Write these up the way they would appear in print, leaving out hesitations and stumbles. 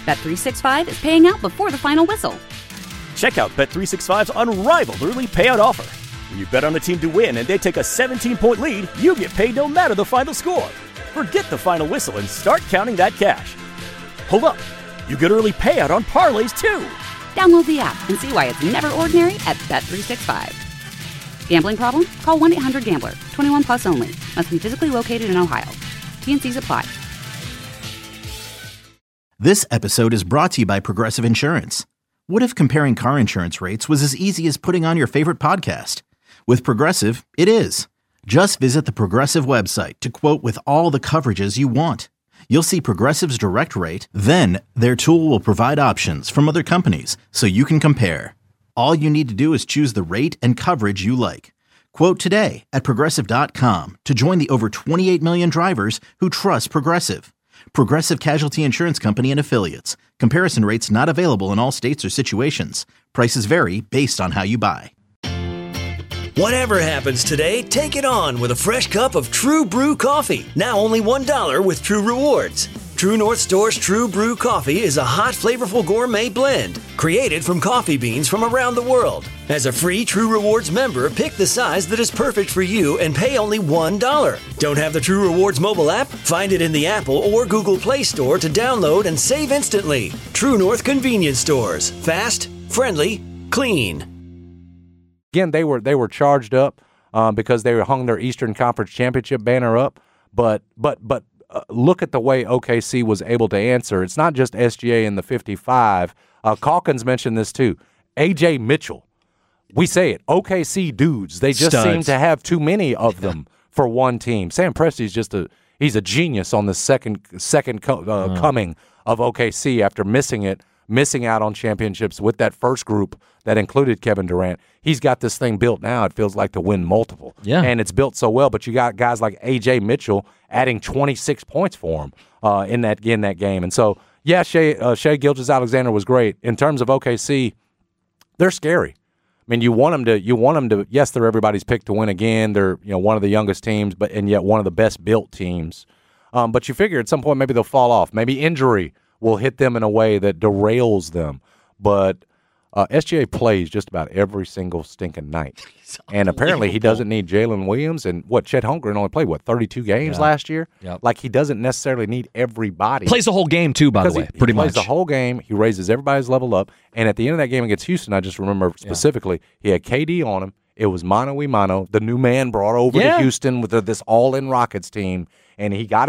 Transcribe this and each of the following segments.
Bet365 is paying out before the final whistle. Check out Bet365's unrivaled early payout offer. When you bet on a team to win and they take a 17-point lead, you get paid no matter the final score. Forget the final whistle and start counting that cash. Hold up. You get early payout on parlays, too. Download the app and see why it's never ordinary at Bet365. Gambling problem? Call 1-800-GAMBLER. 21 plus only. Must be physically located in Ohio. T&Cs apply. This episode is brought to you by Progressive Insurance. What if comparing car insurance rates was as easy as putting on your favorite podcast? With Progressive, it is. Just visit the Progressive website to quote with all the coverages you want. You'll see Progressive's direct rate, then their tool will provide options from other companies so you can compare. All you need to do is choose the rate and coverage you like. Quote today at Progressive.com to join the over 28 million drivers who trust Progressive. Progressive Casualty Insurance Company and Affiliates. Comparison rates not available in all states or situations. Prices vary based on how you buy. Whatever happens today, take it on with a fresh cup of True Brew coffee. Now only $1 with True Rewards. True North Store's True Brew coffee is a hot, flavorful gourmet blend created from coffee beans from around the world. As a free True Rewards member, pick the size that is perfect for you and pay only $1. Don't have the True Rewards mobile app? Find it in the Apple or Google Play Store to download and save instantly. True North Convenience Stores. Fast, friendly, clean. Again, they were charged up because they hung their Eastern Conference Championship banner up. But look at the way OKC was able to answer. It's not just SGA in the 55. Calkins mentioned this too. A.J. Mitchell. We say it. OKC dudes. They just seem to have too many of them for one team. Sam Presti's he's a genius on the second coming of OKC after missing out on championships with that first group that included Kevin Durant. He's got this thing built now, it feels like, to win multiple. Yeah. And it's built so well, but you got guys like A.J. Mitchell adding 26 points for him in that game. And so, yeah, Shai Gilgeous-Alexander was great. In terms of OKC, they're scary. I mean, you want them to, yes, they're everybody's pick to win again. They're, one of the youngest teams, and yet one of the best built teams. But you figure at some point maybe they'll fall off. Maybe injury will hit them in a way that derails them. But SGA plays just about every single stinking night. And apparently he doesn't need Jalen Williams. And Chet Holmgren only played, 32 games last year? Yep. Like, he doesn't necessarily need everybody. Plays the whole game, too, by the way, pretty much. He plays the whole game. He raises everybody's level up. And at the end of that game against Houston, I just remember specifically, he had KD on him. It was mano-a-mano. The new man brought over to Houston with this all-in Rockets team. And he got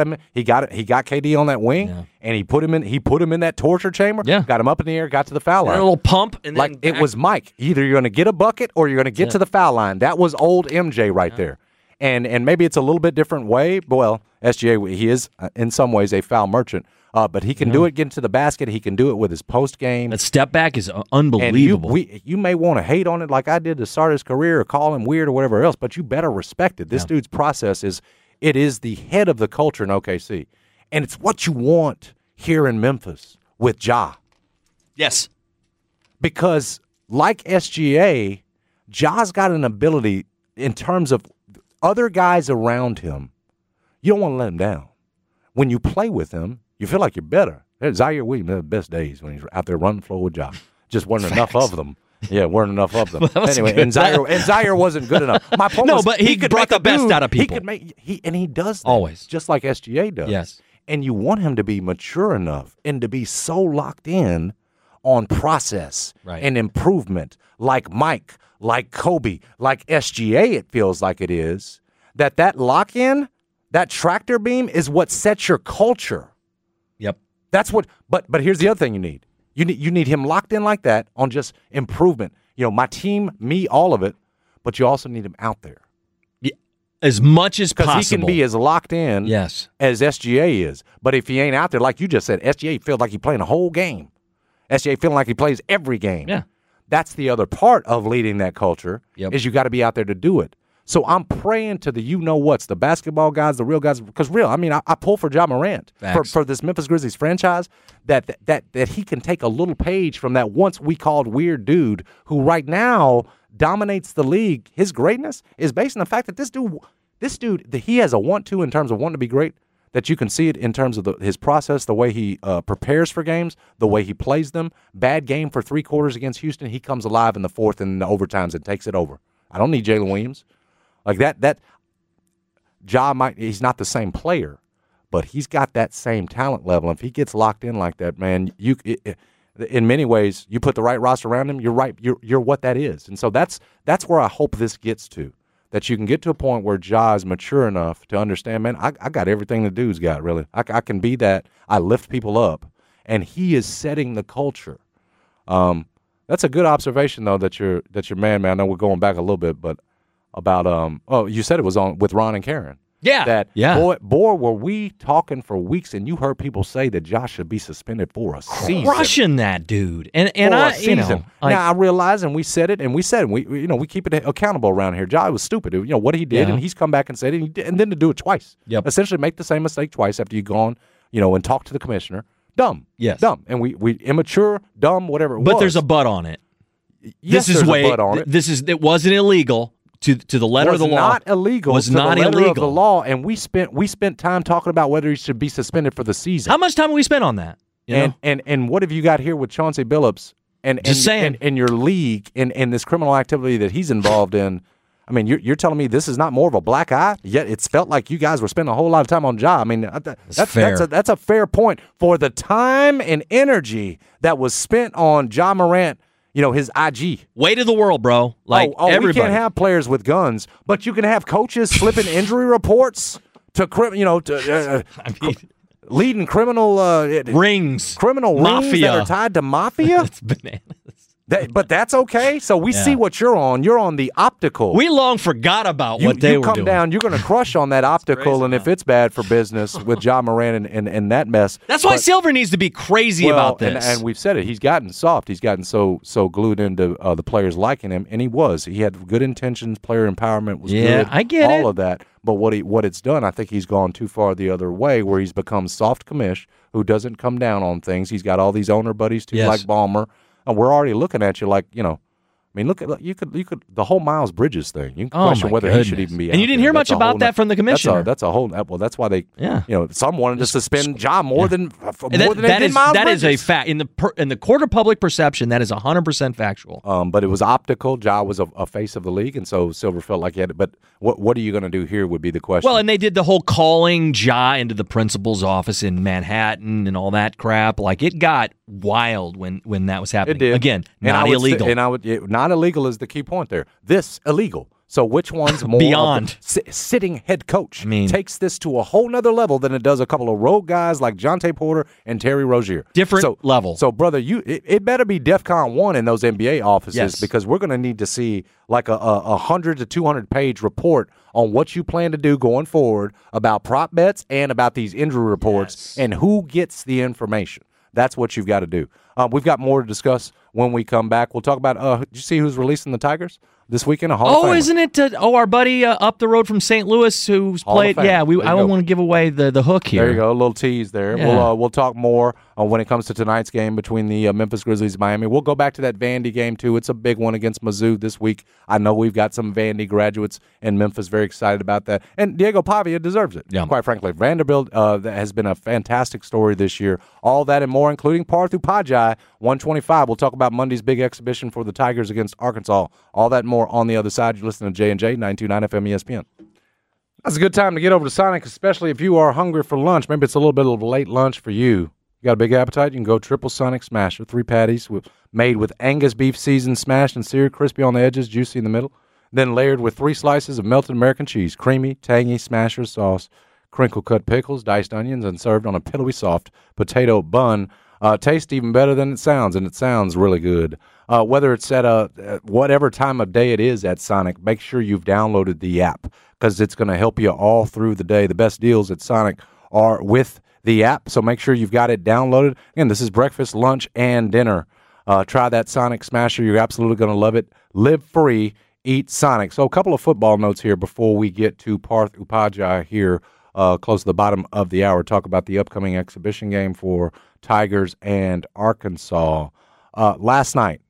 KD on that wing, and he put him in that torture chamber. Yeah. Got him up in the air, got to the foul line. A little pump, and then it was Mike. Either you're going to get a bucket or you're going to get to the foul line. That was old MJ right there. And maybe it's a little bit different way. Well, SGA, he is in some ways a foul merchant, but he can do it, get into the basket. He can do it with his post game. That step back is unbelievable. And you may want to hate on it like I did to start his career, or call him weird or whatever else, but you better respect it. This dude's process is. It is the head of the culture in OKC. And it's what you want here in Memphis with Ja. Yes. Because like SGA, Ja's got an ability in terms of other guys around him. You don't want to let him down. When you play with him, you feel like you're better. Zaire Williams had the best days when he's out there running the floor with Ja. Just wasn't enough of them. Yeah, weren't enough of them. Anyway, and Zaire wasn't good enough. My point was, but he could brought the best out of people. He does that, always, just like SGA does. Yes, and you want him to be mature enough and to be so locked in on process and improvement, like Mike, like Kobe, like SGA. It feels like it is that lock in, that tractor beam is what sets your culture. Yep, that's what. But here's the other thing you need. You need him locked in like that on just improvement. My team, me, all of it. But you also need him out there. Yeah, as much as possible. Because he can be as locked in as SGA is. But if he ain't out there, like you just said, SGA feels like he's playing a whole game. SGA feeling like he plays every game. Yeah. That's the other part of leading that culture is you got to be out there to do it. So I'm praying to the you-know-whats, the basketball guys, the real guys, because I pull for Ja Morant for this Memphis Grizzlies franchise, that he can take a little page from that once we called weird dude who right now dominates the league. His greatness is based on the fact that this dude, he has a want-to in terms of wanting to be great that you can see it in terms of his process, the way he prepares for games, the way he plays them. Bad game for 3 quarters against Houston. He comes alive in the fourth and in the overtimes and takes it over. I don't need Jalen Williams. Like that he's not the same player, but he's got that same talent level. If he gets locked in like that, man, in many ways, you put the right roster around him, you're right. You're what that is. And so that's where I hope this gets to. That you can get to a point where Ja is mature enough to understand, man, I got everything the dude's got, really. I can be that. I lift people up. And he is setting the culture. That's a good observation, though, that your man. I know we're going back a little bit, but about, you said it was on with Ron and Karen. Yeah. Boy, were we talking for weeks, and you heard people say that Josh should be suspended for a season. Crushing that dude. And now I realize, and we said it, we keep it accountable around here. Josh was stupid. What he did, and he's come back and said it, and then to do it twice. Yep. Essentially make the same mistake twice after you've gone, and talked to the commissioner. Dumb. Yes. Dumb. And we immature, dumb, whatever it was. But there's a but on it. Yes, there's a but on it. It wasn't illegal. To the letter of the law. Not illegal. Was to not the letter illegal. Of the law, and we spent time talking about whether he should be suspended for the season. How much time have we spent on that? And what have you got here with Chauncey Billups and your league and this criminal activity that he's involved in? I mean, you're telling me this is not more of a black eye? Yet it's felt like you guys were spending a whole lot of time on Ja. I mean, that's fair. That's a fair point for the time and energy that was spent on Ja Morant. His IG. Weight of the world, bro. Everybody. We can't have players with guns, but you can have coaches slipping injury reports to leading criminal rings, criminal mafia rings that are tied to mafia. It's bananas. But that's okay. So we see what you're on. You're on the optical. We long forgot about what they were doing. You come down, you're going to crush on that optical, and if it's bad for business with Ja Morant and that mess. That's why Silver needs to be crazy about this. And we've said it. He's gotten soft. He's gotten so glued into the players liking him, and he was. He had good intentions. Player empowerment was good. Yeah, I get all of that. But what it's done, I think he's gone too far the other way, where he's become soft commish, who doesn't come down on things. He's got all these owner buddies too, like Ballmer. And we're already looking at you like, I mean, look, you could the whole Miles Bridges thing. You can question whether he should even be. And you didn't hear much about that from the commissioner. That's a whole. Well, that's why they. Yeah. Some wanted to suspend Ja more than Miles Bridges. That is a fact in the court of public perception. That is 100% factual. But it was optical. Ja was a face of the league, and so Silver felt like he had it. But what are you going to do here would be the question. Well, and they did the whole calling Ja into the principal's office in Manhattan and all that crap. Like it got wild when that was happening. It did. Again, not illegal. Not illegal is the key point there. This illegal. So which one's more beyond sitting head coach takes this to a whole nother level than it does a couple of rogue guys like Jonte Porter and Terry Rozier. Different level. So brother, it better be DEFCON 1 in those NBA offices because we're going to need to see like a 100 to 200 page report on what you plan to do going forward about prop bets and about these injury reports and who gets the information. That's what you've got to do. We've got more to discuss when we come back. We'll talk about, did you see who's releasing the Tigers this weekend? Isn't it? Our buddy up the road from St. Louis who's played. Yeah, I don't want to give away the hook here. There you go, a little tease there. Yeah. We'll talk more when it comes to tonight's game between the Memphis Grizzlies and Miami. We'll go back to that Vandy game, too. It's a big one against Mizzou this week. I know we've got some Vandy graduates in Memphis very excited about that. And Diego Pavia deserves it, quite frankly. Vanderbilt has been a fantastic story this year. All that and more, including Parthu Pajai, 125. We'll talk about Monday's big exhibition for the Tigers against Arkansas. All that and more on the other side. You're listening to J&J, 929 FM ESPN. That's a good time to get over to Sonic, especially if you are hungry for lunch. Maybe it's a little bit of a late lunch for you. You got a big appetite? You can go triple Sonic Smasher. 3 patties made with Angus beef seasoned, smashed and seared, crispy on the edges, juicy in the middle. Then layered with 3 slices of melted American cheese, creamy, tangy Smasher sauce, crinkle-cut pickles, diced onions, and served on a pillowy soft potato bun. Tastes even better than it sounds, and it sounds really good. Whether it's at whatever time of day it is at Sonic, make sure you've downloaded the app because it's going to help you all through the day. The best deals at Sonic are with the app, so make sure you've got it downloaded. Again, this is breakfast, lunch, and dinner. Try that Sonic Smasher. You're absolutely going to love it. Live free, eat Sonic. So a couple of football notes here before we get to Parthu Pajai here close to the bottom of the hour. Talk about the upcoming exhibition game for Tigers and Arkansas. Last night,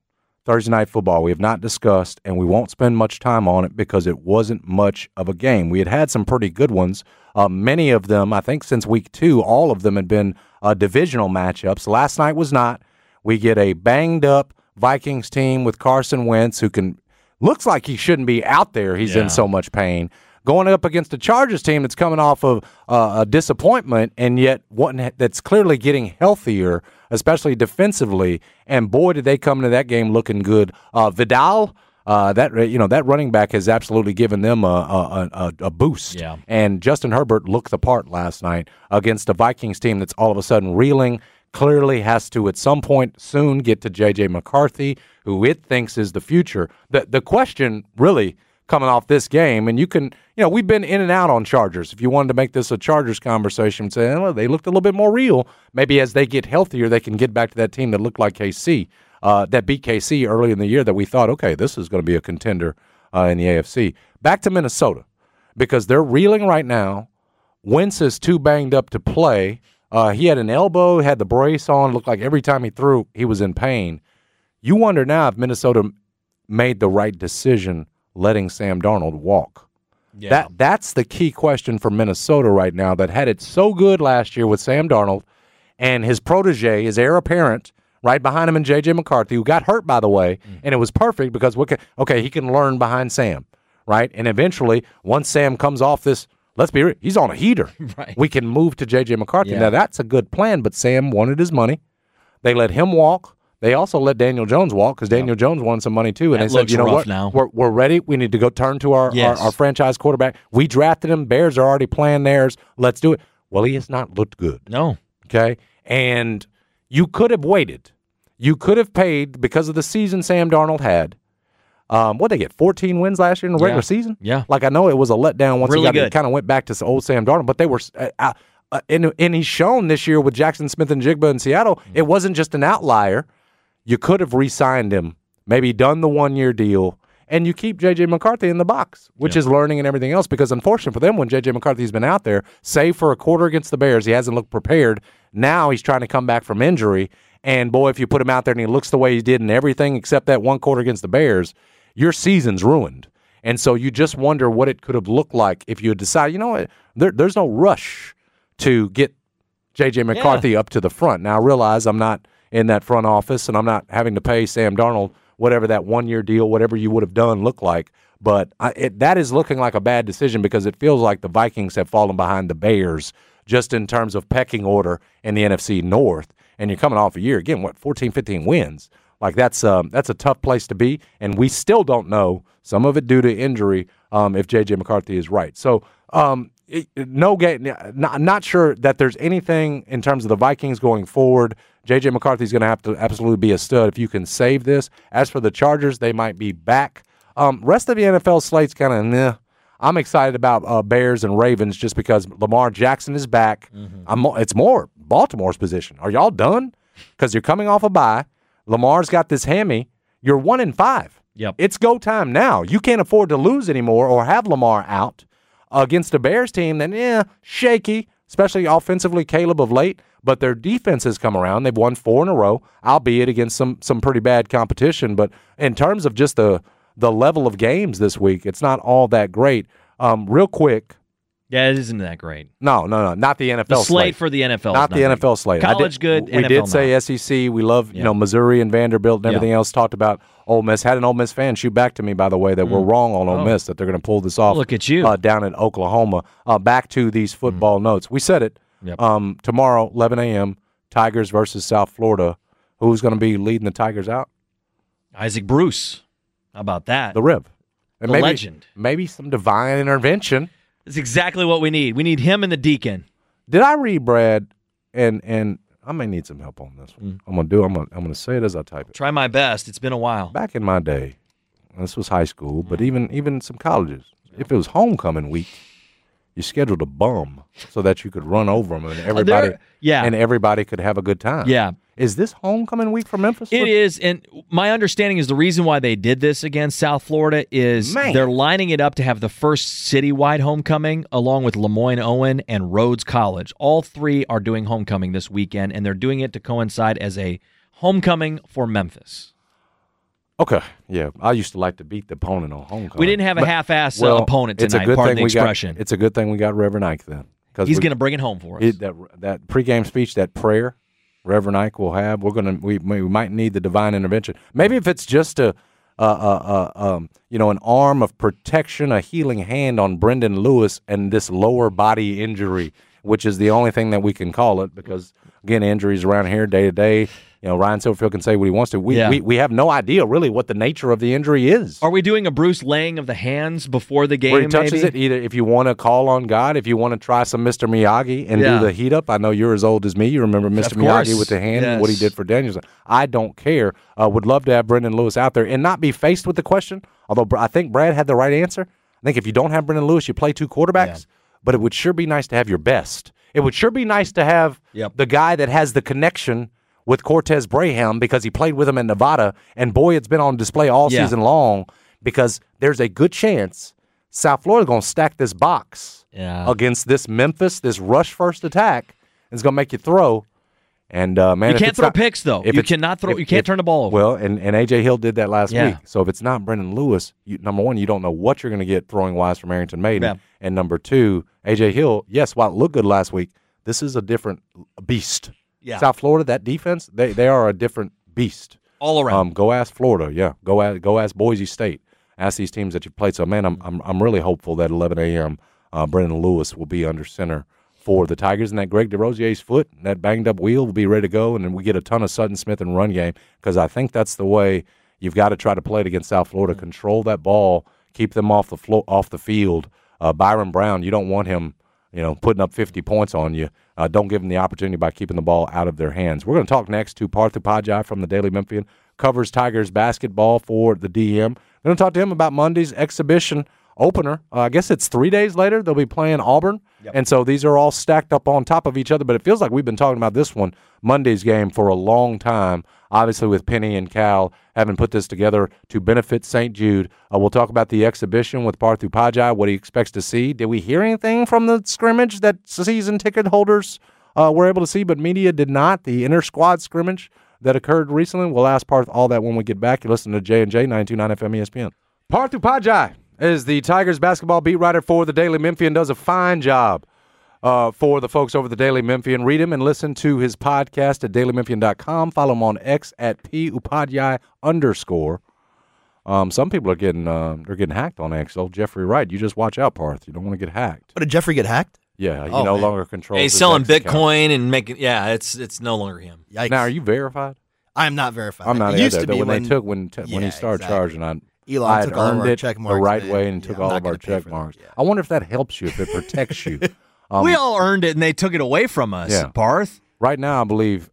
Thursday Night Football. We have not discussed, and we won't spend much time on it because it wasn't much of a game. We had some pretty good ones. Many of them, I think since week 2, all of them had been divisional matchups. Last night was not. We get a banged-up Vikings team with Carson Wentz, who looks like he shouldn't be out there. He's in so much pain. Going up against a Chargers team that's coming off of a disappointment, and yet one that's clearly getting healthier, especially defensively. And boy, did they come into that game looking good. Vidal, that running back has absolutely given them a boost. Yeah. And Justin Herbert looked the part last night against a Vikings team that's all of a sudden reeling. Clearly has to at some point soon get to J.J. McCarthy, who it thinks is the future. The question really coming off this game, and we've been in and out on Chargers. If you wanted to make this a Chargers conversation and say, oh, they looked a little bit more real, maybe as they get healthier, they can get back to that team that looked like KC, that beat KC early in the year that we thought, okay, this is going to be a contender in the AFC. Back to Minnesota, because they're reeling right now. Wentz is too banged up to play. He had an elbow, had the brace on, looked like every time he threw, he was in pain. You wonder now if Minnesota made the right decision letting Sam Darnold walk. Yeah. That's the key question for Minnesota right now, that had it so good last year with Sam Darnold and his protege, his heir apparent, right behind him, and J.J. McCarthy, who got hurt, by the way, and it was perfect because, he can learn behind Sam, right? And eventually, once Sam comes off this, let's be real, he's on a heater. Right. We can move to J.J. McCarthy. Yeah. Now, that's a good plan, but Sam wanted his money. They let him walk. They also let Daniel Jones walk because Daniel Jones wanted some money too. And That they said, you know what, now. We're ready. We need to go turn to our franchise quarterback. We drafted him. Bears are already playing theirs. Let's do it. Well, he has not looked good. No. Okay? And you could have waited. You could have paid, because of the season Sam Darnold had. What did they get, 14 wins last year in the regular season? Yeah. Like, I know it was a letdown once Really he good. kind of went back to old Sam Darnold, but they were and he's shown this year with Jackson Smith and Jigba in Seattle, it wasn't just an outlier. You could have re-signed him, maybe done the one-year deal, and you keep J.J. McCarthy in the box, which is learning and everything else, because unfortunately for them, when J.J. McCarthy's been out there, save for a quarter against the Bears, he hasn't looked prepared. Now he's trying to come back from injury, and boy, if you put him out there and he looks the way he did in everything except that one quarter against the Bears, your season's ruined. And so you just wonder what it could have looked like if you had decided, you know what, there's no rush to get J.J. McCarthy up to the front. Now, I realize I'm not in that front office, and I'm not having to pay Sam Darnold whatever that one-year deal, whatever you would have done, look like. But that is looking like a bad decision, because it feels like the Vikings have fallen behind the Bears just in terms of pecking order in the NFC North. And you're coming off a year, again, 14, 15 wins. Like, that's a tough place to be, and we still don't know, some of it due to injury, if J.J. McCarthy is right. So, no game. Not sure that there's anything in terms of the Vikings going forward. J.J. McCarthy's going to have to absolutely be a stud if you can save this. As for the Chargers, they might be back. Rest of the NFL slate's kind of meh. I'm excited about Bears and Ravens just because Lamar Jackson is back. It's more Baltimore's position. Are y'all done? Because you're coming off a bye. Lamar's got this hammy. You're 1-5. Yep. It's go time now. You can't afford to lose anymore or have Lamar out against a Bears team that, shaky, especially offensively, Caleb of late. But their defense has come around. They've won 4 in a row, albeit against some pretty bad competition. But in terms of just the level of games this week, it's not all that great. Real quick. Yeah, it isn't that great. No, not the NFL the slate slate. for the NFL. Not the NFL slate. College good, We NFL did say not. SEC. We love, Missouri and Vanderbilt and everything else. Talked about Ole Miss. Had an Ole Miss fan shoot back to me, by the way, that we're wrong on Ole Miss, that they're going to pull this off. Look at you. Down in Oklahoma. Back to these football notes. We said it. Yep. Tomorrow, 11 a.m., Tigers versus South Florida. Who's going to be leading the Tigers out? Isaac Bruce. How about that? The Rib. And The legend. Maybe some divine intervention. That's exactly what we need. We need him and the Deacon. Did I read, Brad, and I may need some help on this one. I'm gonna say it as I type it. Try my best. It's been a while. Back in my day, this was high school, but even some colleges, if it was homecoming week, you scheduled a bum so that you could run over them and everybody could have a good time. Yeah. Is this homecoming week for Memphis? It is, and my understanding is the reason why they did this against South Florida is they're lining it up to have the first citywide homecoming along with Lemoyne-Owen and Rhodes College. All three are doing homecoming this weekend, and they're doing it to coincide as a homecoming for Memphis. Okay, yeah. I used to like to beat the opponent on homecoming. We didn't have a half-ass opponent tonight, it's a good pardon thing the expression. It's a good thing we got Reverend Ike then. He's going to bring it home for us. That pregame speech, that prayer Reverend Ike will have, we might need the divine intervention. Maybe if it's just an arm of protection, a healing hand on Brendan Lewis and this lower body injury, which is the only thing that we can call it because, again, injuries around here day to day. Ryan Silverfield can say what he wants to. We have no idea really what the nature of the injury is. Are we doing a Bruce laying of the hands before the game? Where he touches it, either if you want to call on God, if you want to try some Mr. Miyagi and do the heat up. I know you're as old as me. You remember Mr. Miyagi with the hand and what he did for Danielson. I don't care. Would love to have Brendan Lewis out there and not be faced with the question. Although I think Brad had the right answer. I think if you don't have Brendan Lewis, you play two quarterbacks. Yeah. But it would sure be nice to have your best. It would sure be nice to have the guy that has the connection with Cortez Braham because he played with him in Nevada, and boy, it's been on display all season long because there's a good chance South Florida's going to stack this box against this Memphis, this rush first attack, and it's going to make you throw. And man, you can't throw picks though. You cannot throw. You can't turn the ball over. Well, and AJ Hill did that last week. So if it's not Brendan Lewis, number one, you don't know what you're going to get throwing wise from Arrington Maiden, and number two, AJ Hill. Yes, while it looked good last week, this is a different beast. Yeah. South Florida, that defense, they are a different beast. All around. Go ask Florida, Go ask Boise State. Ask these teams that you've played. So, man, I'm really hopeful that 11 a.m. Brendan Lewis will be under center for the Tigers, and that Greg DeRozier's foot, that banged-up wheel will be ready to go, and then we get a ton of Sutton Smith in run game because I think that's the way you've got to try to play it against South Florida. Control that ball, keep them off the field. Byron Brown, you don't want him putting up 50 points on you. Don't give them the opportunity by keeping the ball out of their hands. We're going to talk next to Partha Pajai from the Daily Memphian, covers Tigers basketball for the DM. We're going to talk to him about Monday's exhibition opener. I guess it's 3 days later. They'll be playing Auburn. And so these are all stacked up on top of each other. But it feels like we've been talking about this one, Monday's game, for a long time, obviously with Penny and Cal having put this together to benefit St. Jude. We'll talk about the exhibition with Partha Pajai, what he expects to see. Did we hear anything from the scrimmage that season ticket holders were able to see, but media did not? The inter-squad scrimmage that occurred recently? We'll ask Partha all that when we get back. You listen to J&J 92.9 FM ESPN. Partha Pajai is the Tigers basketball beat writer for the Daily Memphian, does a fine job for the folks over the Daily Memphian. Read him and listen to his podcast at dailymemphian.com. Follow him on X at @PUPADJAI_. Some people are getting hacked on X. Old Jeffrey Wright, you just watch out, Parth. You don't want to get hacked. But did Jeffrey get hacked? Yeah, he no longer controls. He's selling Bitcoin and making. Yeah, it's no longer him. Yikes. Now, are you verified? I am not verified. I'm not it used either. to be when he started charging, I Elon took all of earned our it check marks the right way and took all of our check marks. I wonder if that helps you, if it protects you. We all earned it, and they took it away from us, Parth. Right now, I believe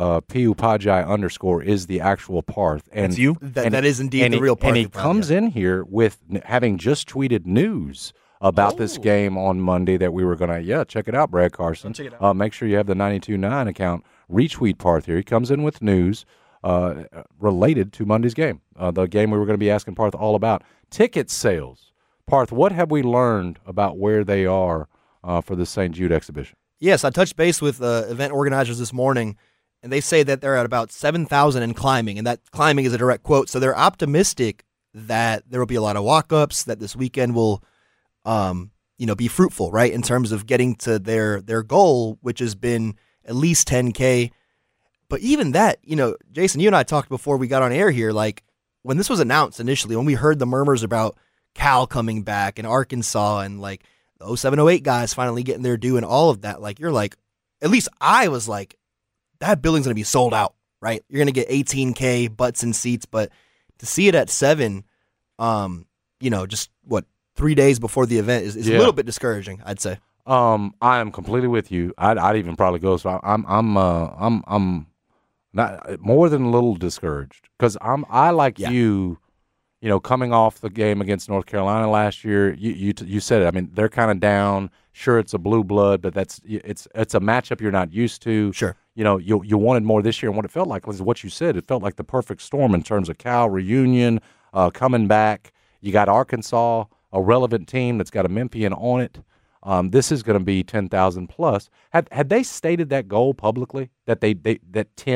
PUPADJAI_ is the actual Parth. And that's you? That is indeed the real Parth. And he comes in here with having just tweeted news about this game on Monday that we were going to, check it out, Brad Carson. Check it out. Make sure you have the 92.9 account. Retweet Parth here. He comes in with news related to Monday's game, the game we were going to be asking Parth all about. Ticket sales. Parth, what have we learned about where they are for the St. Jude exhibition? Yes, I touched base with event organizers this morning, and they say that they're at about 7,000 and climbing, and that climbing is a direct quote. So they're optimistic that there will be a lot of walk-ups, that this weekend will be fruitful, right, in terms of getting to their goal, which has been at least 10K. But even that, Jason, you and I talked before we got on air here, like when this was announced initially, when we heard the murmurs about Cal coming back and Arkansas and like the 0708 guys finally getting their due and all of that, like you're like, at least I was like, that building's going to be sold out, right? You're going to get 18K butts and seats, but to see it at 7, just 3 days before the event is a little bit discouraging, I'd say. I am completely with you. I'd even probably go so I'm not more than a little discouraged because I like you coming off the game against North Carolina last year. You said it. I mean, they're kind of down. Sure, it's a blue blood, but it's a matchup you're not used to. Sure. You wanted more this year, and what it felt like was what you said. It felt like the perfect storm in terms of Cal reunion, coming back. You got Arkansas, a relevant team that's got a Memphian on it. This is going to be 10,000 plus. Had they stated that goal publicly, that that 10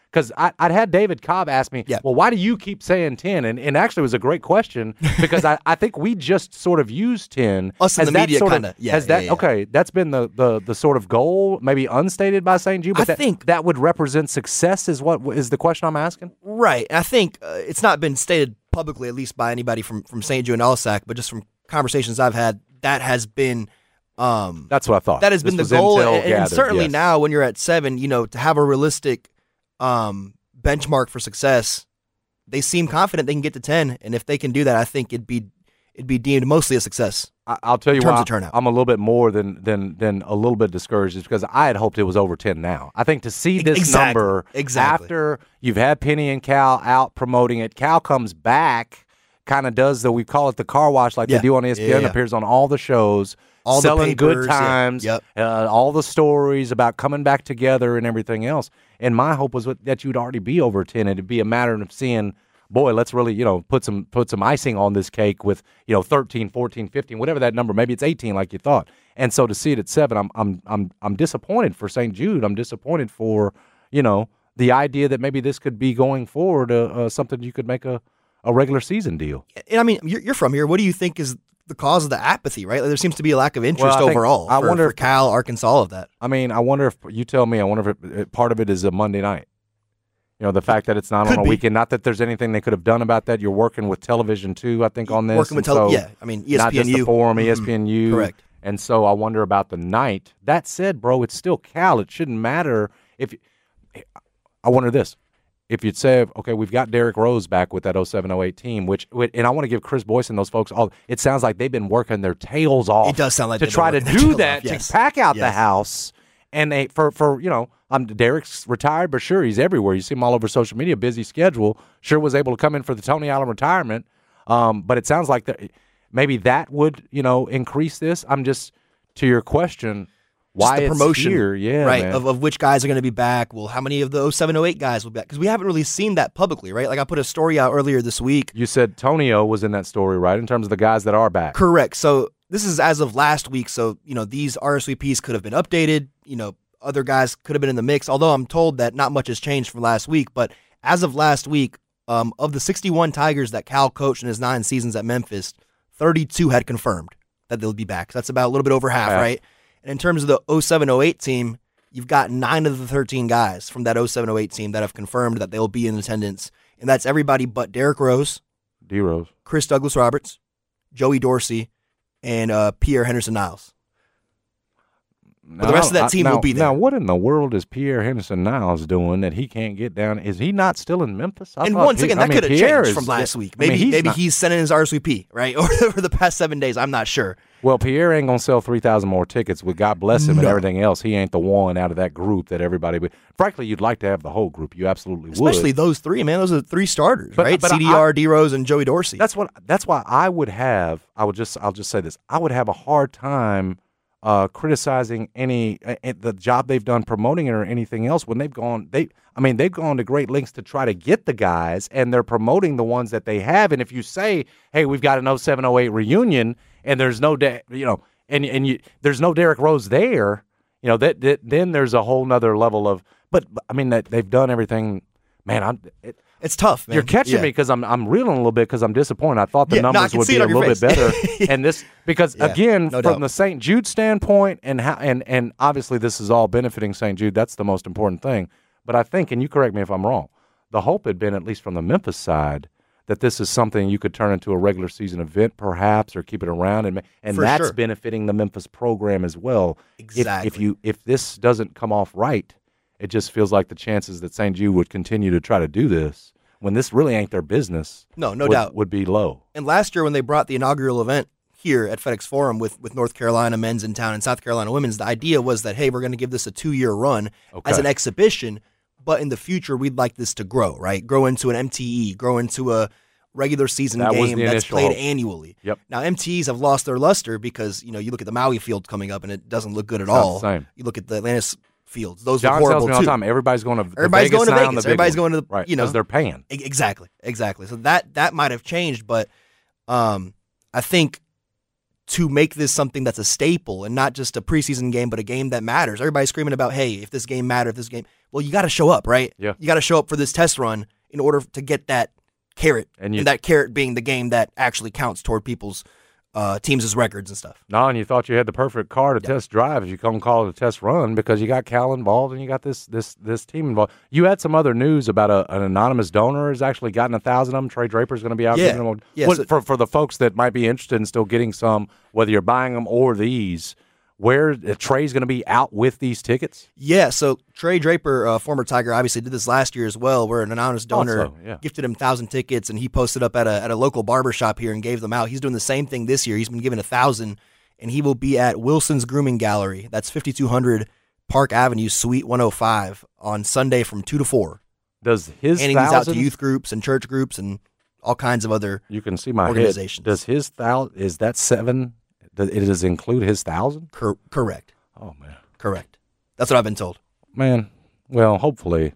because I'd had David Cobb ask me, well, why do you keep saying 10? And actually, it was a great question because I think we just sort of used 10. Us in the media kind of. Okay, that's been the sort of goal, maybe unstated by St. Jude, but I think that would represent success is what is the question I'm asking? Right. And I think it's not been stated publicly, at least by anybody from St. Jude and Alsac, but just from conversations I've had, that has been that's what I thought. That has been the goal, and certainly now when you're at 7, to have a realistic benchmark for success, they seem confident they can get to 10, and if they can do that, I think it'd be deemed mostly a success. I'll tell you why turnout. I'm a little bit more than a little bit discouraged is because I had hoped it was over 10 now. I think to see this number after you've had Penny and Cal out promoting it, Cal comes back, kind of does we call it the car wash like they do on ESPN, appears on all the shows, all selling the papers, good times, all the stories about coming back together and everything else. And my hope was that you'd already be over 10. It'd be a matter of seeing, boy, let's really, put some icing on this cake with, 13, 14, 15, whatever that number. Maybe it's 18 like you thought. And so to see it at 7, I'm disappointed for St. Jude. I'm disappointed for, the idea that maybe this could be going forward something you could make a regular season deal. And I mean, you're from here. What do you think is the cause of the apathy, right? Like, there seems to be a lack of interest overall. I wonder if Cal, Arkansas, all of that. I mean, I wonder if you tell me. I wonder if part of it is a Monday night. The fact that it's not on a weekend. Not that there's anything they could have done about that. You're working with television too, I think, on this. Working with television, I mean, ESPNU. Not just the Forum, ESPNU. Correct. And so I wonder about the night. That said, bro, it's still Cal. It shouldn't matter if. I wonder this. If you'd say, okay, we've got Derrick Rose back with that 07-08 team, and I want to give Chris Boyce and those folks all. It sounds like they've been working their tails off. It does sound like to try to do that, to pack out the house. And Derrick's retired, but sure, he's everywhere. You see him all over social media, busy schedule. Sure was able to come in for the Tony Allen retirement. But it sounds like maybe that would, increase this. I'm just, to your question, why the promotion, here, right? Man. Of which guys are going to be back? Well, how many of the 07-08 guys will be back? Because we haven't really seen that publicly, right? Like I put a story out earlier this week. You said Tonio was in that story, right? In terms of the guys that are back. Correct. So this is as of last week. So these RSVPs could have been updated. Other guys could have been in the mix. Although I'm told that not much has changed from last week. But as of last week, of the 61 Tigers that Cal coached in his 9 seasons at Memphis, 32 had confirmed that they'll be back. So that's about a little bit over half, right? And in terms of the 07-08 team, you've got 9 of the 13 guys from that 07-08 team that have confirmed that they'll be in attendance. And that's everybody but Derrick Rose, D-Rose, Chris Douglas-Roberts, Joey Dorsey, and Pierre Henderson-Niles. But the rest of that team will be there. Now, what in the world is Pierre Henderson-Niles doing that he can't get down? Is he not still in Memphis? And once again, that could have changed from last week. Maybe he's sending his RSVP, right, over the past 7 days. I'm not sure. Well, Pierre ain't going to sell 3,000 more tickets. With God bless him and everything else, he ain't the one out of that group that everybody would. Frankly, you'd like to have the whole group. You absolutely would. Especially those 3, man. Those are 3 starters, right? CDR, D-Rose, and Joey Dorsey. That's why I'll just say this. I would have a hard time criticizing the job they've done promoting it or anything else when they've gone to great lengths to try to get the guys, and they're promoting the ones that they have. And if you say, hey, we've got an 07-08 reunion and there's no there's no Derrick Rose there, then there's a whole nother level of but I mean that they've done everything. Man, it's tough, man. You're catching me because I'm reeling a little bit because I'm disappointed. I thought the numbers would be a little bit better. And this because again, from the St. Jude standpoint, and obviously this is all benefiting St. Jude. That's the most important thing. But I think, and you correct me if I'm wrong, the hope had been, at least from the Memphis side, that this is something you could turn into a regular season event, perhaps, or keep it around, and that's benefiting the Memphis program as well. Exactly. If this doesn't come off right, it just feels like the chances that St. Jude would continue to try to do this when this really ain't their business. No doubt would be low. And last year when they brought the inaugural event here at FedEx Forum with North Carolina men's in town and South Carolina women's, the idea was that, hey, we're going to give this a 2-year run as an exhibition, but in the future we'd like this to grow, right? Grow into an MTE, grow into a regular season game that's played annually. Yep. Now, MTEs have lost their luster because, you look at the Maui field coming up and it doesn't look good at all. It's not the same. You look at the Atlantis fields. Those John are horrible tells me all too. the time, everybody's going to Vegas. Everybody's going to right, because they're paying. Exactly. So that might have changed, but I think to make this something that's a staple and not just a preseason game, but a game that matters. Everybody's screaming about, hey, if this game matters, well, you got to show up, right? Yeah. You got to show up for this test run in order to get that carrot, and that carrot being the game that actually counts toward people's teams' records and stuff. No, and you thought you had the perfect car to test drive if you couldn't call it a test run because you got Cal involved and you got this team involved. You had some other news about an anonymous donor has actually gotten 1,000 of them. Trey Draper's going to be out. For the folks that might be interested in still getting some, whether you're buying them or these, where Trey's going to be out with these tickets? Yeah, so Trey Draper, former Tiger, obviously did this last year as well, where an anonymous donor gifted him 1,000 tickets, and he posted up at a local barbershop here and gave them out. He's doing the same thing this year. He's been given 1,000, and he will be at Wilson's Grooming Gallery. That's 5200 Park Avenue, Suite 105, on Sunday from 2 to 4. Does his handing these out to youth groups and church groups and all kinds of other you can see my organizations. Head. Does his 1,000, is that 7? It does include his 1,000? Correct. Oh, man. Correct. That's what I've been told. Man, well, hopefully,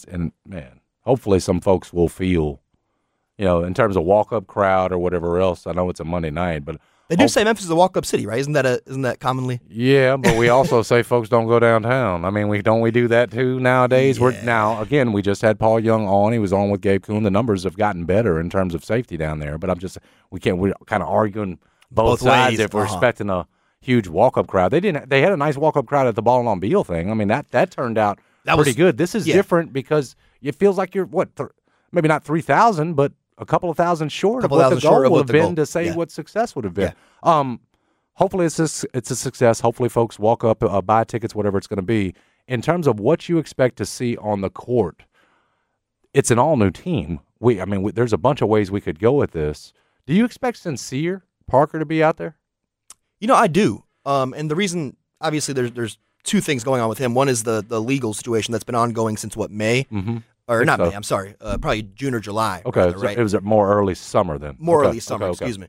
hopefully some folks will feel, in terms of walk-up crowd or whatever else. I know it's a Monday night, but they do say Memphis is a walk-up city, right? Isn't that commonly? Yeah, but we also say folks don't go downtown. I mean, we do that too nowadays. Yeah. We just had Paul Young on. He was on with Gabe Kuhn. The numbers have gotten better in terms of safety down there, but we're kind of arguing both sides ways. If we're expecting a huge walk-up crowd. They had a nice walk-up crowd at the Ball on Beal thing. I mean, that turned out pretty good. This is different because it feels like you're maybe not 3,000, but a couple of thousand short of what the goal would have been to say what success would have been. Yeah. Hopefully it's a success. Hopefully folks walk up, buy tickets, whatever it's going to be. In terms of what you expect to see on the court, it's an all-new team. There's a bunch of ways we could go with this. Do you expect Sincere Parker to be out there? I do. And the reason, obviously, there's two things going on with him. One is the legal situation that's been ongoing since, May? Mm-hmm. Or not May, I'm sorry. Probably June or July. Okay, rather, right? It was more early summer then. Early summer, excuse me.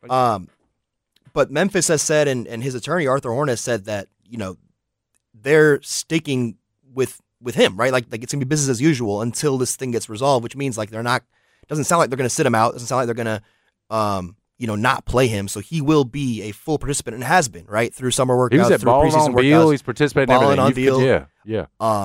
But Memphis has said, and his attorney, Arthur Horn, has said that, they're sticking with him, right? Like it's going to be business as usual until this thing gets resolved, which means like doesn't sound like they're going to sit him out. Doesn't sound like they're going to, not play him. So he will be a full participant and has been, right? Through summer workouts, he was at through preseason workouts. He's participating in everything. On Beal. Yeah.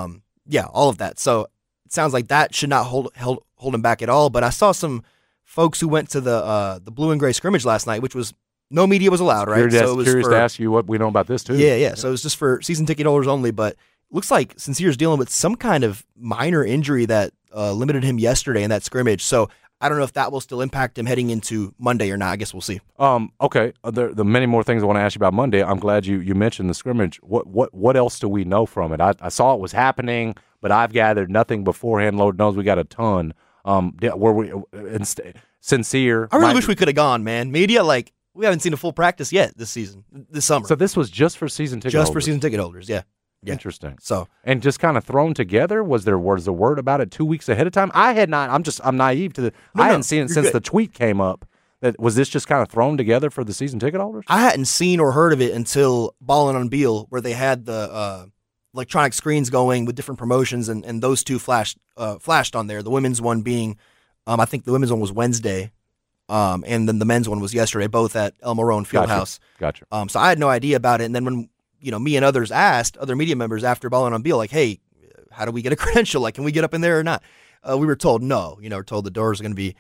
All of that. So it sounds like that should not hold him back at all. But I saw some folks who went to the blue and gray scrimmage last night, which was no media was allowed, right? So it was curious to ask you what we know about this too. Yeah. So it was just for season ticket holders only. But it looks like Sincere's dealing with some kind of minor injury that limited him yesterday in that scrimmage. So I don't know if that will still impact him heading into Monday or not. I guess we'll see. Okay. The many more things I want to ask you about Monday. I'm glad you mentioned the scrimmage. What else do we know from it? I saw it was happening, but I've gathered nothing beforehand. Lord knows we got a ton. Were we Sincere? I really wish we could have gone, man. Media, we haven't seen a full practice yet this summer. So this was just for season ticket holders? Just for season ticket holders, yeah. Interesting. So and just kind of thrown together. Was the word about it 2 weeks ahead of time? I had not. I'm naive to the. I hadn't seen it since the tweet came up. Was this just kind of thrown together for the season ticket holders? I hadn't seen or heard of it until Ballin' on Beal, where they had the electronic screens going with different promotions, and those two flashed on there. The women's one being, I think the women's one was Wednesday, and then the men's one was yesterday, both at El Morone Fieldhouse. Gotcha. So I had no idea about it, and then when me and others asked other media members after Ballin' on Beal, hey, how do we get a credential? Can we get up in there or not? We were told no. We're told the doors are going to be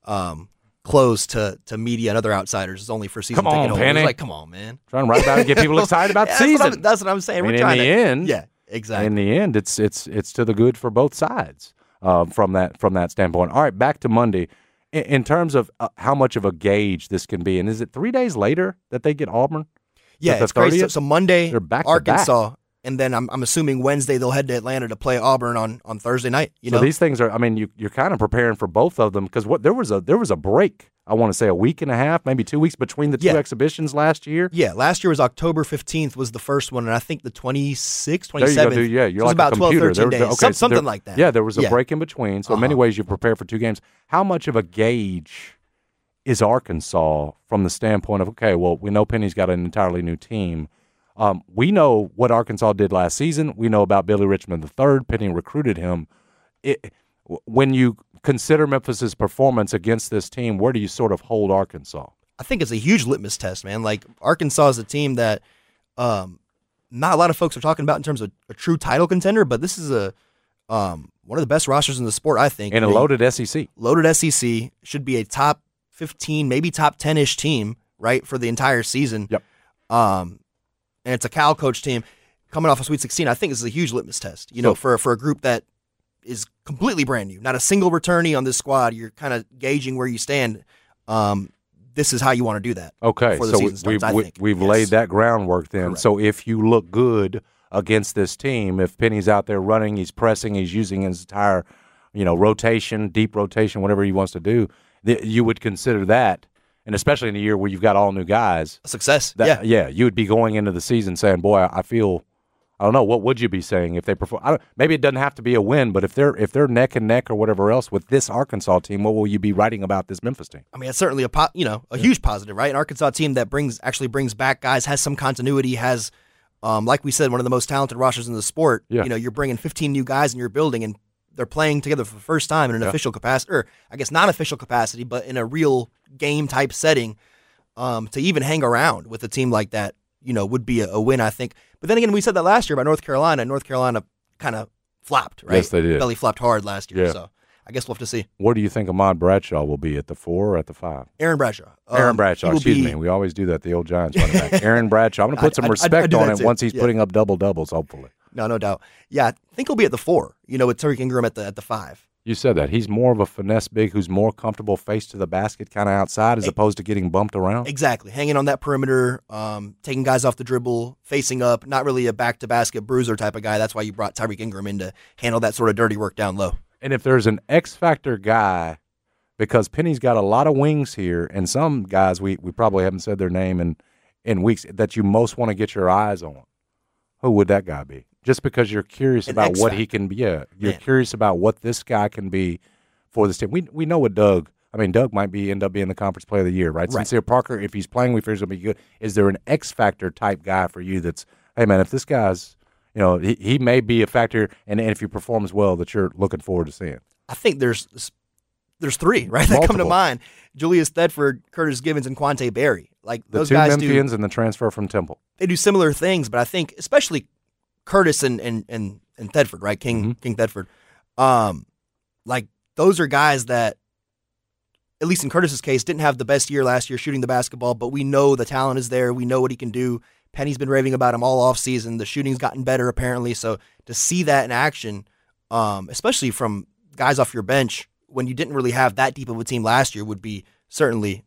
closed to media and other outsiders. It's only for season ticket holders. Penny. Come on, man. Trying to write about it and get people excited about the season. That's what I'm saying. We're trying in the end, yeah, exactly. In the end, it's to the good for both sides from that standpoint. All right, back to Monday. In terms of how much of a gauge this can be, and is it 3 days later that they get Auburn? Yeah, it's crazy. So Monday, they're back Arkansas, to back. And then I'm assuming Wednesday they'll head to Atlanta to play Auburn on Thursday night. So these things are. You're kind of preparing for both of them because there was a break. I want to say a week and a half, maybe 2 weeks between the two exhibitions last year. Yeah, last year was October 15th was the first one, and I think the 26th, 27th. There you go, dude. Yeah, you're was like about a computer. 12, 13 days, something like that. Yeah, there was a break in between. So in many ways you prepare for two games. How much of a gauge is Arkansas from the standpoint of, okay, well, we know Penny's got an entirely new team. We know what Arkansas did last season. We know about Billy Richmond III. Penny recruited him. When you consider Memphis's performance against this team, where do you sort of hold Arkansas? I think it's a huge litmus test, man. Like, Arkansas is a team that not a lot of folks are talking about in terms of a true title contender, but this is one of the best rosters in the sport, I think. And a loaded SEC. Loaded SEC. Should be a top 15, maybe top 10-ish team, right, for the entire season. Yep. And it's a Cal coach team coming off a Sweet 16. I think this is a huge litmus test, for a group that is completely brand new. Not a single returnee on this squad. You're kind of gauging where you stand. This is how you want to do that. Okay, before the season starts, we've laid that groundwork then. Correct. So if you look good against this team, if Penny's out there running, he's pressing, he's using his entire, rotation, deep rotation, whatever he wants to do, you would consider that, and especially in a year where you've got all new guys, a success. Yeah, you would be going into the season saying, boy, I feel, I don't know, what would you be saying if they perform? Maybe it doesn't have to be a win, but if they're neck and neck or whatever else with this Arkansas team, what will you be writing about this Memphis team? I mean, it's certainly a huge positive, right? An Arkansas team that actually brings back guys, has some continuity, has, like we said, one of the most talented rosters in the sport. Yeah. You're bringing 15 new guys in your building, and they're playing together for the first time in an official capacity, or I guess non-official capacity, but in a real game-type setting. To even hang around with a team like that, would be a win, I think. But then again, we said that last year about North Carolina. North Carolina kind of flopped, right? Yes, they did. Belly flopped hard last year, Yeah. so I guess we'll have to see. Where do you think Ahmad Bradshaw will be, at the 4 or at the 5? Aaron Bradshaw. Aaron Bradshaw, excuse me. We always do that, the old Giants running back. Aaron Bradshaw. I'm going to put some respect on it once he's putting up double-doubles, hopefully. No doubt. Yeah, I think he'll be at the 4, with Tariq Ingram at the 5. You said that. He's more of a finesse big who's more comfortable face to the basket, kind of outside, as opposed to getting bumped around? Exactly. Hanging on that perimeter, taking guys off the dribble, facing up, not really a back-to-basket bruiser type of guy. That's why you brought Tariq Ingram in to handle that sort of dirty work down low. And if there's an X-factor guy, because Penny's got a lot of wings here, and some guys we probably haven't said their name in weeks, that you most want to get your eyes on, who would that guy be? Just because you're curious about what he can be. Yeah, you're curious about what this guy can be for this team. We know what Doug might end up being the conference player of the year, right? Sincere Parker, if he's playing, we figure he's going to be good. Is there an X-factor type guy for you that's, hey, man, if this guy's, he may be a factor, and if he performs well, that you're looking forward to seeing? I think there's 3, right, that come to mind. Julius Thedford, Curtis Givens, and Quante Berry. Like, those guys The two Memphians and the transfer from Temple. They do similar things, but I think especially Curtis and Thedford, right? King Thedford. Like, those are guys that, at least in Curtis's case, didn't have the best year last year shooting the basketball, but we know the talent is there. We know what he can do. Penny's been raving about him all offseason. The shooting's gotten better, apparently. So to see that in action, especially from guys off your bench when you didn't really have that deep of a team last year, would be certainly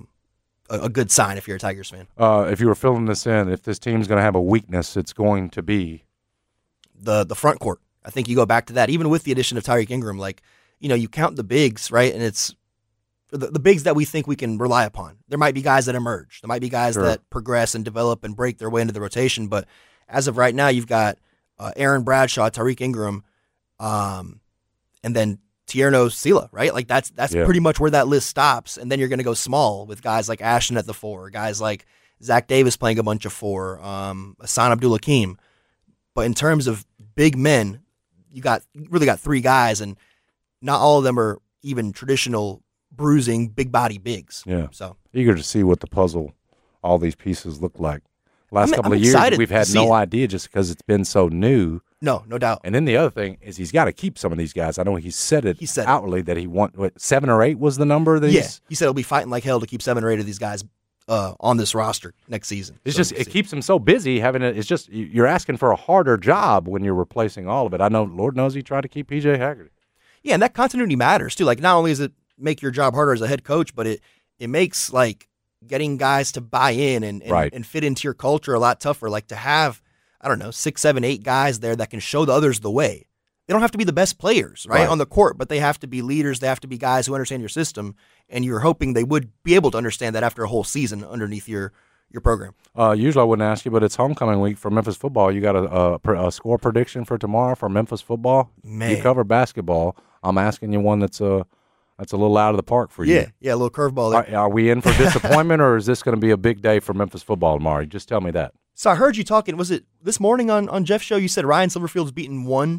a good sign if you're a Tigers fan. If you were filling this in, if this team's going to have a weakness, it's going to be the front court. I think you go back to that, even with the addition of Tariq Ingram. Like, you count the bigs, right? And it's the bigs that we think we can rely upon. There might be guys that emerge. There might be guys that progress and develop and break their way into the rotation. But as of right now, you've got Aaron Bradshaw, Tariq Ingram, and then Tierno Sila, right? Like, that's pretty much where that list stops. And then you're going to go small with guys like Ashton at the 4, guys like Zach Davis playing a bunch of 4, Hassan Abdul-Hakim. But in terms of big men, you really got 3 guys, and not all of them are even traditional bruising big body bigs. Yeah. So eager to see what the puzzle, all these pieces look like. Couple of years, we've had no idea just because it's been so new. No doubt. And then the other thing is he's got to keep some of these guys. I know he said outwardly that he wants 7 or 8 was the number that he said he'll be fighting like hell to keep 7 or 8 of these guys on this roster next season. It's it keeps him so busy having it. It's just you're asking for a harder job when you're replacing all of it. I know, Lord knows, he tried to keep PJ Haggerty. Yeah, and that continuity matters too. Like, not only does it make your job harder as a head coach, but it makes like getting guys to buy in and fit into your culture a lot tougher. Like, to have 6, 7, 8 guys there that can show the others the way. They don't have to be the best players, right, on the court, but they have to be leaders. They have to be guys who understand your system, and you're hoping they would be able to understand that after a whole season underneath your program. Usually I wouldn't ask you, but it's homecoming week for Memphis football. You got a score prediction for tomorrow for Memphis football? Man. You cover basketball. I'm asking you one that's a little out of the park for you. Yeah, a little curveball there. Are we in for disappointment, or is this going to be a big day for Memphis football tomorrow? Just tell me that. So I heard you talking, was it this morning on Jeff's show, you said Ryan Silverfield's beaten 1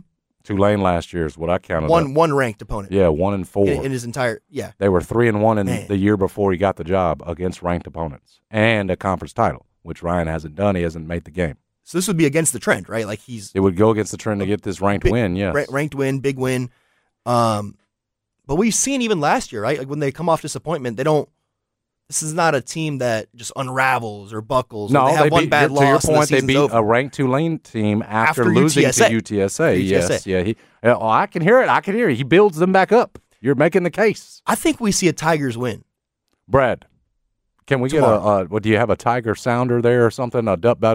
Tulane last year is what I counted. One ranked opponent. Yeah, 1-4 in his entire. Yeah, they were 3-1 in the year before he got the job against ranked opponents and a conference title, which Ryan hasn't done. He hasn't made the game. So this would be against the trend, right? Like it would go against the trend to get this ranked win. Yes, ranked win, big win. But we've seen even last year, right? Like when they come off disappointment, they don't. This is not a team that just unravels or buckles. No, they have one bad loss. To your point, they beat over. A ranked Tulane team after losing to UTSA. Yes, yeah. I can hear it. He builds them back up. You're making the case. I think we see a Tigers win. Brad, can we tomorrow. Get do you have a Tiger sounder there or something?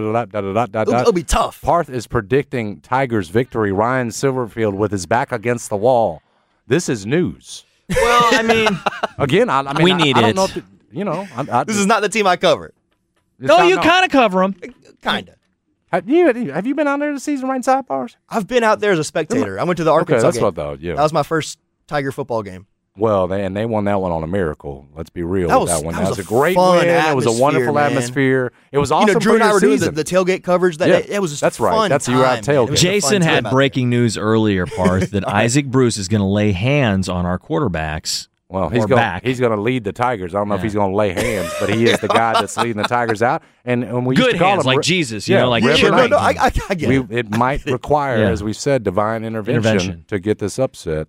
It'll be tough. Parth is predicting Tigers victory. Ryan Silverfield with his back against the wall. This is news. Well, I mean, again, we need I it. don't know if this is not the team I cover. No, you kind of cover them. Kind of. Have you been out there this season writing sidebars? I've been out there as a spectator. I went to the Arkansas that's game. what I thought. Yeah, that was my first Tiger football game. Well, they won that one on a miracle. Let's be real with that one. That was a great fun win. It was a wonderful atmosphere. It was awesome. Drew and I were doing season. the tailgate coverage. It was just that's fun right. That's time, you were out tailgate. Jason had breaking news earlier, Parth, that Isaac Bruce is going to lay hands on our quarterbacks. Well, he's going to lead the Tigers. I don't know if he's going to lay hands, but he is the guy that's leading the Tigers out. And we used to call hands, him like Jesus, I get it. It might require, as we said, divine intervention to get this upset.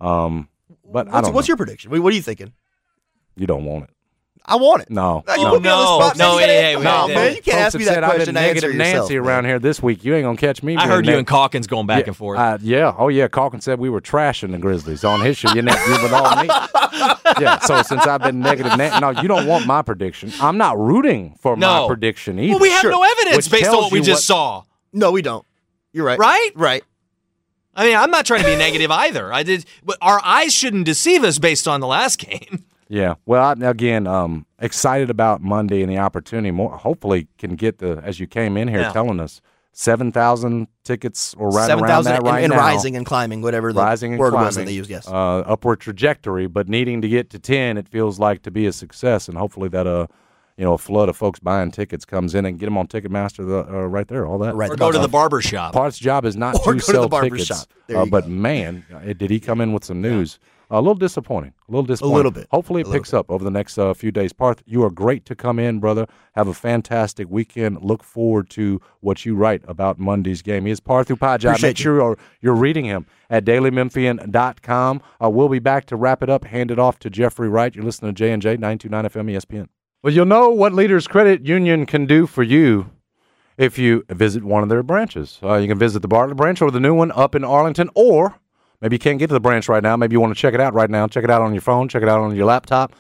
But what's your prediction? What are you thinking? You don't want it. I want it. No. You put me on the spot. Man, you can't ask me that question. I've been negative Nancy around here this week. You ain't gonna catch me. I heard you and Calkins going back and forth. Calkins said we were trashing the Grizzlies on his show. You never with all me. Yeah. So since I've been negative Nancy, no, you don't want my prediction. I'm not rooting for my prediction either. Well, we have no evidence based on what we just saw. No, we don't. You're right. Right. I mean, I'm not trying to be negative either. But our eyes shouldn't deceive us based on the last game. Yeah. Well, again, excited about Monday and the opportunity. Hopefully, can get as you came in here telling us 7,000 tickets or right around that right and now. rising and climbing, whatever the word was that they used. Yes. Upward trajectory, but needing to get to 10, it feels like to be a success, and hopefully that a flood of folks buying tickets comes in and get them on Ticketmaster right there. All that. Right. Or go to the barber shop. Parth's job is not to sell tickets. But man, did he come in with some news? A little disappointing. A little bit. Hopefully it picks up over the next few days. Parth, you are great to come in, brother. Have a fantastic weekend. Look forward to what you write about Monday's game. He is Parth Upaja. Make sure you're reading him at dailymemphian.com. We'll be back to wrap it up, hand it off to Jeffrey Wright. You're listening to J&J 929 FM ESPN. Well, you'll know what Leaders Credit Union can do for you if you visit one of their branches. You can visit the Bartlett branch or the new one up in Arlington, or maybe you can't get to the branch right now. Maybe you want to check it out right now. Check it out on your phone. Check it out on your laptop.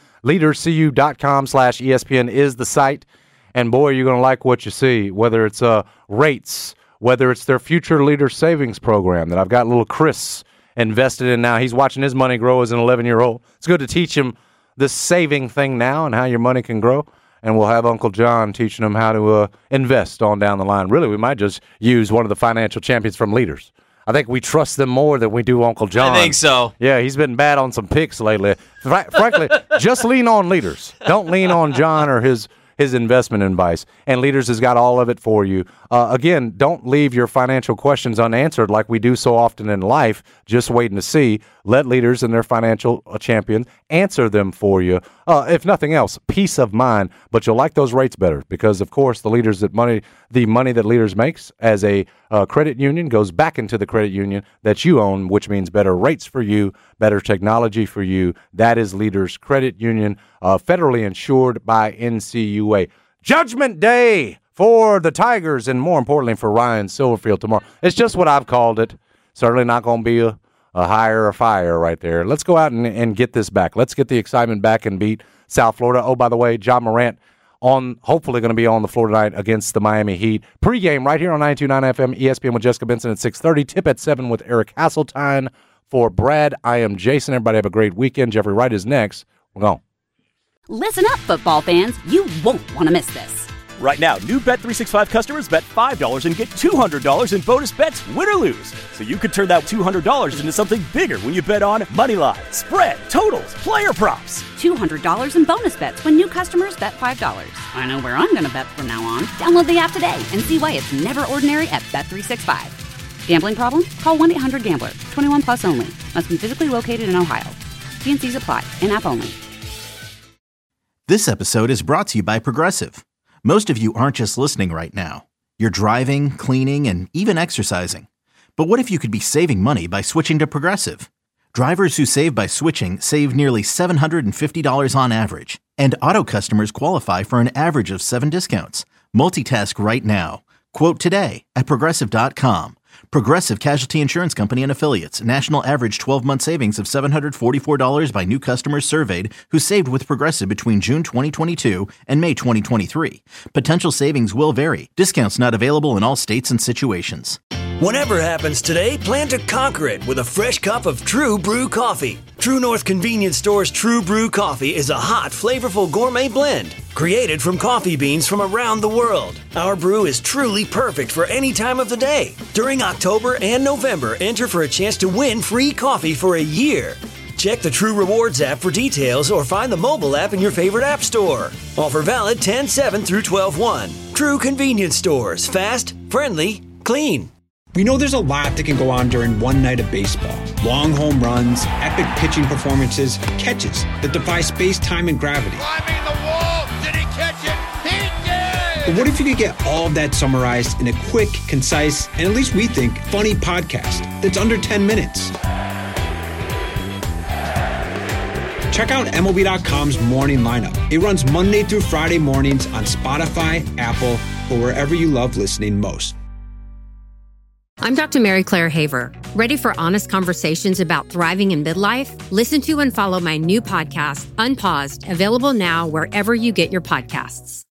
LeadersCU.com/ESPN is the site. And, boy, you're going to like what you see, whether it's rates, whether it's their Future Leader Savings Program that I've got little Chris invested in now. He's watching his money grow as an 11-year-old. It's good to teach him this saving thing now and how your money can grow. And we'll have Uncle John teaching him how to invest on down the line. Really, we might just use one of the financial champions from Leaders. I think we trust them more than we do Uncle John. I think so. Yeah, he's been bad on some picks lately. Frankly, just lean on Leaders. Don't lean on John or his investment advice. And Leaders has got all of it for you. Again, don't leave your financial questions unanswered like we do so often in life, just waiting to see. Let Leaders and their financial champion answer them for you. If nothing else, peace of mind. But you'll like those rates better because, of course, the money that Leaders makes as a credit union goes back into the credit union that you own, which means better rates for you, better technology for you. That is Leaders Credit Union, federally insured by NCUA. Judgment Day for the Tigers and, more importantly, for Ryan Silverfield tomorrow. It's just what I've called it. Certainly not going to be a hire or fire right there. Let's go out and get this back. Let's get the excitement back and beat South Florida. Oh, by the way, John Morant hopefully going to be on the floor tonight against the Miami Heat. Pre-game right here on 929 FM ESPN with Jessica Benson at 6:30. Tip at 7 with Eric Hasseltine. For Brad, I am Jason. Everybody have a great weekend. Jeffrey Wright is next. We're going. Listen up, football fans. You won't want to miss this. Right now, new Bet365 customers bet $5 and get $200 in bonus bets, win or lose. So you could turn that $200 into something bigger when you bet on money line, spread, totals, player props. $200 in bonus bets when new customers bet $5. I know where I'm going to bet from now on. Download the app today and see why it's never ordinary at Bet365. Gambling problem? Call 1-800-GAMBLER. 21 plus only. Must be physically located in Ohio. T&Cs apply. In-app only. This episode is brought to you by Progressive. Most of you aren't just listening right now. You're driving, cleaning, and even exercising. But what if you could be saving money by switching to Progressive? Drivers who save by switching save nearly $750 on average. And auto customers qualify for an average of 7 discounts. Multitask right now. Quote today at Progressive.com. Progressive Casualty Insurance Company and Affiliates. National average 12-month savings of $744 by new customers surveyed who saved with Progressive between June 2022 and May 2023. Potential savings will vary. Discounts not available in all states and situations. Whatever happens today, plan to conquer it with a fresh cup of True Brew coffee. True North Convenience Store's True Brew coffee is a hot, flavorful gourmet blend created from coffee beans from around the world. Our brew is truly perfect for any time of the day. During October and November, enter for a chance to win free coffee for a year. Check the True Rewards app for details or find the mobile app in your favorite app store. Offer valid 10/7 through 12/1. True Convenience Stores. Fast, friendly, clean. We know there's a lot that can go on during one night of baseball. Long home runs, epic pitching performances, catches that defy space, time, and gravity. Climbing the wall, did he catch it? He did! But what if you could get all of that summarized in a quick, concise, and at least we think, funny podcast that's under 10 minutes? Check out MLB.com's Morning Lineup. It runs Monday through Friday mornings on Spotify, Apple, or wherever you love listening most. I'm Dr. Mary Claire Haver. Ready for honest conversations about thriving in midlife? Listen to and follow my new podcast, Unpaused, available now wherever you get your podcasts.